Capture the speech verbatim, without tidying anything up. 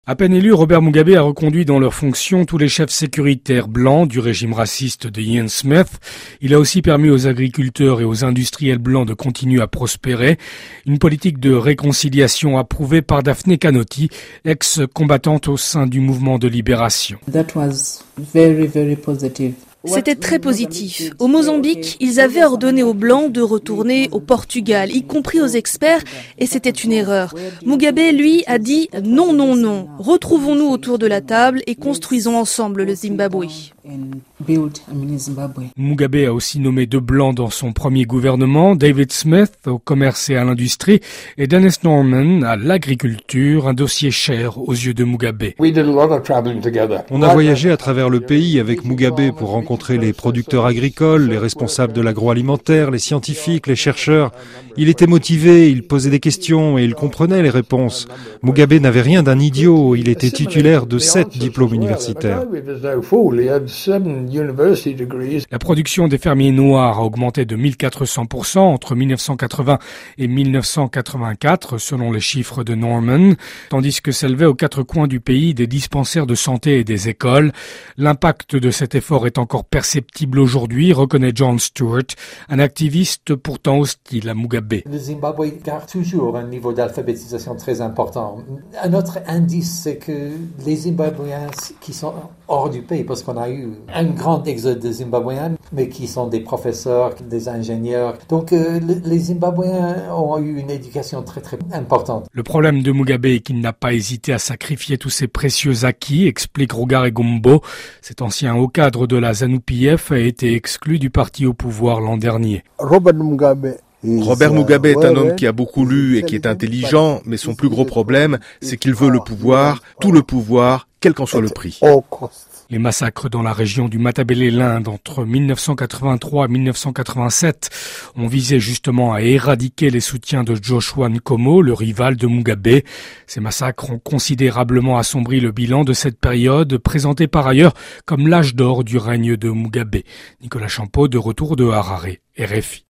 À peine élu, Robert Mugabe a reconduit dans leurs fonctions tous les chefs sécuritaires blancs du régime raciste de Ian Smith. Il a aussi permis aux agriculteurs et aux industriels blancs de continuer à prospérer. Une politique de réconciliation approuvée par Daphne Kanoti, ex-combattante au sein du mouvement de libération. That was very, very positive. C'était très positif. Au Mozambique, ils avaient ordonné aux Blancs de retourner au Portugal, y compris aux experts, et c'était une erreur. Mugabe, lui, a dit non, non, non. Retrouvons-nous autour de la table et construisons ensemble le Zimbabwe. Mugabe a aussi nommé deux Blancs dans son premier gouvernement, David Smith au commerce et à l'industrie et Dennis Norman à l'agriculture, un dossier cher aux yeux de Mugabe. On a voyagé à travers le pays avec Mugabe pour rencontrer les producteurs agricoles, les responsables de l'agroalimentaire, les scientifiques, les chercheurs. Il était motivé, il posait des questions et il comprenait les réponses. Mugabe n'avait rien d'un idiot, il était titulaire de sept diplômes universitaires. La production des fermiers noirs a augmenté de mille quatre cents pour cent entre mille neuf cent quatre-vingts et mille neuf cent quatre-vingt-quatre, selon les chiffres de Norman, tandis que s'élevaient aux quatre coins du pays des dispensaires de santé et des écoles. L'impact de cet effort est encore perceptible aujourd'hui, reconnaît John Stewart, un activiste pourtant hostile à Mugabe. Le Zimbabwe garde toujours un niveau d'alphabétisation très important. Un autre indice, c'est que les Zimbabwéens qui sont hors du pays, parce qu'on a eu un grand exode de Zimbabwéens, mais qui sont des professeurs, des ingénieurs. Donc euh, les Zimbabwéens ont eu une éducation très très importante. Le problème de Mugabe est qu'il n'a pas hésité à sacrifier tous ses précieux acquis, explique Rugare Gumbo. Cet ancien haut cadre de la ZANU-P F a été exclu du parti au pouvoir l'an dernier. Robert Mugabe Robert Mugabe est un homme qui a beaucoup lu et qui est intelligent, mais son plus gros problème, c'est qu'il veut le pouvoir, tout le pouvoir, quel qu'en soit le prix. Les massacres dans la région du Matabele-l'Inde entre mille neuf cent quatre-vingt-trois et mille neuf cent quatre-vingt-sept ont visé justement à éradiquer les soutiens de Joshua Nkomo, le rival de Mugabe. Ces massacres ont considérablement assombri le bilan de cette période, présenté par ailleurs comme l'âge d'or du règne de Mugabe. Nicolas Champeau, de retour de Harare, R F I.